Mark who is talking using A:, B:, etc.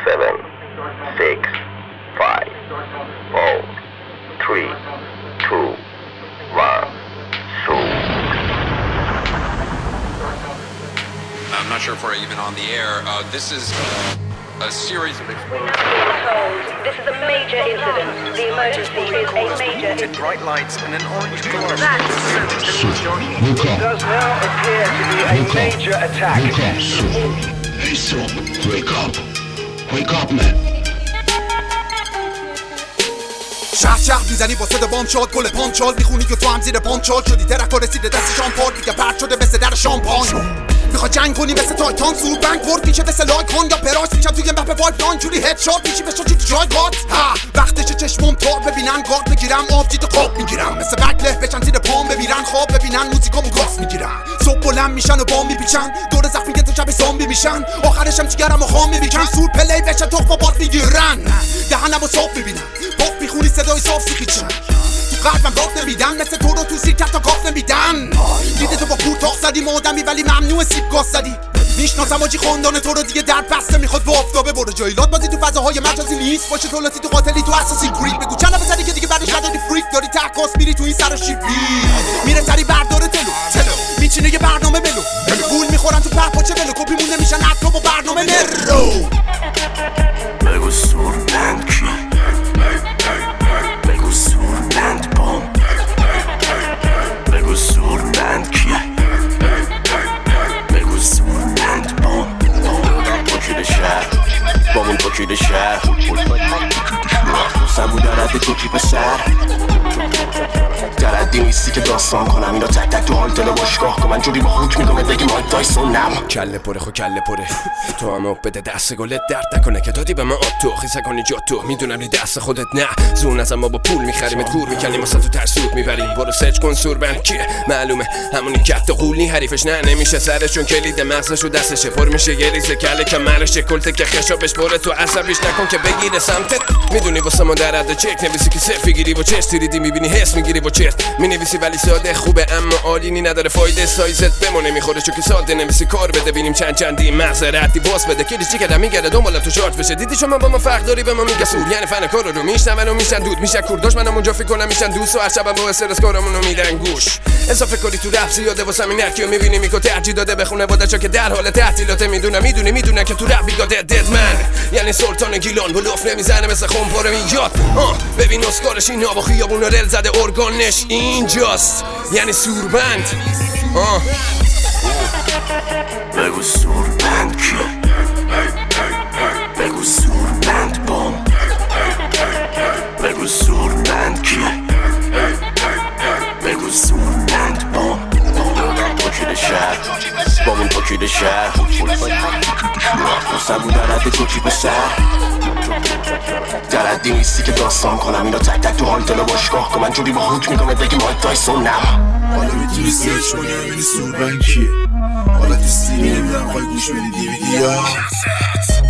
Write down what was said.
A: 7, 6, 5, 4, 3, 2, 1, so.
B: I'm not sure if we're even on the air. This is a series of
C: This is a major incident. The emergency is a major
D: bright lights and an orange glow.
C: That
D: Does now appear to be a major attack.
E: Hey, so, wake up. Wake up, man.
F: شهر میزنی با صدا بام شد گل پانچال میخونی که تو هم زیر پانچال شدی درک رسیده دست شامپال دیگه پرد شده مثل در شامپان میخوای جنگ کنی مثل تایتان سور بنگ ورد میشه مثل لایکان یا پراش میشم توی مپ وایپلان جوری هدشات میشی بشو چی تو جای گات وقتشه چشمم تار ببینن گارد بگیرم آب جیت خواب میگیرم مثل بکله بشن زیر پام بمیرن خواب ببینن موزیکامو گاز میگیرم صبح بلند میشن و بام میپیچن دور زخمی که تو شب زامبی میشن آخرشم جیگرمو خام میبیکن سور پلی بشه تخم و باد میگیرن دهنمو صاف میبینن باف میخونی صدای صاف سیخیچن تو قلبم راه نمیدن مثل تو رو تو سیرکت تا گاف نمیدن دیده تو با کوتاه زدی آدمی ولی ممنوع سیب گاز زدی میشناسم آجی خاندان تو رو دیگه در بسته میخواد با آفتابه برو جایلات بازی تو فضاهای مجازی نیست باشه تولاتی تو قاتلی تو اساسین کرید بگو چند نفر که دیگه بعدش نداری فریک داری تکاس میری تو این سر و شیپی میره سری برداره تلو میچینه یه برنامه ملو گول میخورن تو پاچه ولو کپی مونده میشن حتی با برنامه نرو
E: بگو سور بند کی بگو سور بند بام بگو سور بند کیه بگو سور بند بام پاکید شهر بامون پاکید شهر سبو دارد تو کی پسر درد نیستی که داستان کنم اینا تک تک تو حال دل باشگاه کن من جوری با حکم میگم بگی مایک تایسون نم
G: کله پره خو کله پره تو هم بده دست گلت درد نکنه که دادی به من آب تو خیسه کنی جا تو میدونم لی دست خودت نه زون ازم ما با پول میخریمت گور میکنیم واسه تو ترسود میبریم برو سرچ کن سور بند کیه معلومه همونی که تو قولی حریفش نه نمیشه سرش چون کلید مغزشو دستشه پر میشه یه ریزه کله که مرش کلته که خشابش بره تو عصبیش نکن که بگیره سمتت میدونی واسه ما درد چک نویسی که صفر گیری با چست تریدی میبینی حس میگیری با چست مینویسی ولی ساده خوبه اما عالینی نداره فایده سایزت بمونه میخوره چون که ساده نویسی کار بده ببینیم چندی معذرتی باس بده کلیشی که میگره دنبال تو شارت بشه دیدی شما با ما فرق داری به ما میگه سور یعنی فن کارو رو میشنون و میشن دود میشه کورداش منم اونجا فکر کنم میشن دوست و هر شبم با استرس کارمونو میدن گوش اضافه کاری تو رپ زیاده واسه این نرکیو میبینی میگه ترجیح داده بخونه بودشا که در حال تعطیلات میدونه که تو رپ بیگاده ددمن یعنی سلطان گیلان بلوف نمیزنه مثل خمپاره میاد ببین اسکارش این با خیابون رل زده ارگانش اینجاست یعنی سوربند
E: بگو سور بند کیه بگو سور بند بام بگو سور بند کیه بگو سور بند بام پاکید شهر بامون پاکید شهر سبو درد تو کی پسر درد نیستی که داستان کنم اینا تک تک تو حال دل باشگاه کن من جوری با حکم میگم بگی مایک تایسون نم
H: حالا میتونی سرچ کنی ببینی سور بند کیه حالا تو سیری نمیدونم خواهی گوش بدی دیویدی ها